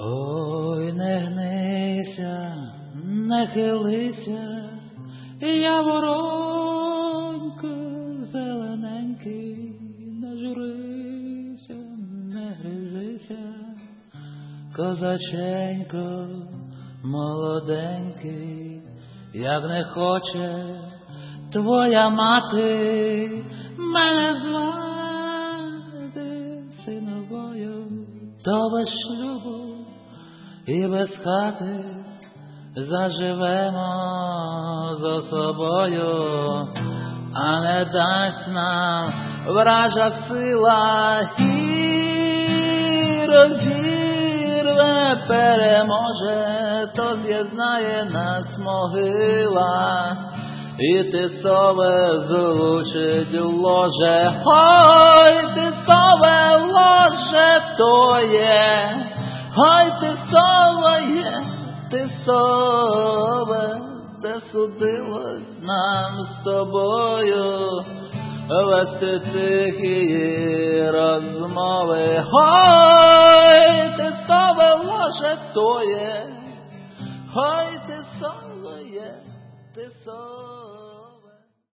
Ой, не гнися, не хилися, я воронька зелененький, не журися, не гризися, козаченько молоденький, як не хоче твоя мати мене звати синовою, то без шлюбу і без хати заживемо за собою, а не дасть нам вража сила і розірве, переможе, то з'єднає нас могила, і тисове злучить ложе, ой, тисове ложе то є, ой, тисове, де судилось нам з тобою вести тихі розмови, ой, тисове ложе то є, ой, тисове є, тисове.